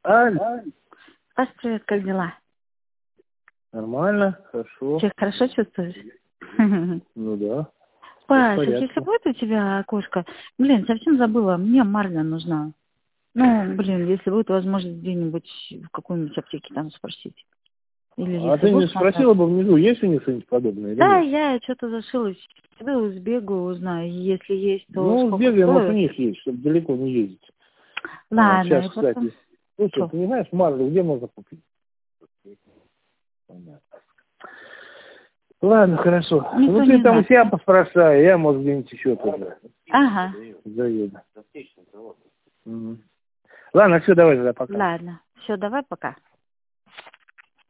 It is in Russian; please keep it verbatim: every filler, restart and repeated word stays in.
Аль, Паш, привет, как дела? нормально, хорошо. Ты хорошо чувствуешь? Ну да. Паш, Всё в а если порядке. будет у тебя окошко? Блин, совсем забыла, мне марля нужна. Ну, блин, если будет возможность где-нибудь в какой-нибудь аптеке там спросить. Или А если ты не будешь спросила набрать. бы внизу, есть у них что-нибудь подобное или Да, нет? я что-то зашилась. Пойду сбегаю, узнаю. Если есть, то Ну, сколько сбегай, может, у стоит. них есть, чтобы далеко не ездить. А, Ладно, сейчас, и потом... кстати. Слушай, Что? ты не знаешь, марлю где можно купить? Понятно. Ладно, хорошо. Никто Ну, ты не там у знает. себя поспрашай, я, может, где-нибудь еще тоже Ага. заеду. Мгм. Ладно, все, давай тогда пока. Ладно. Все, давай пока.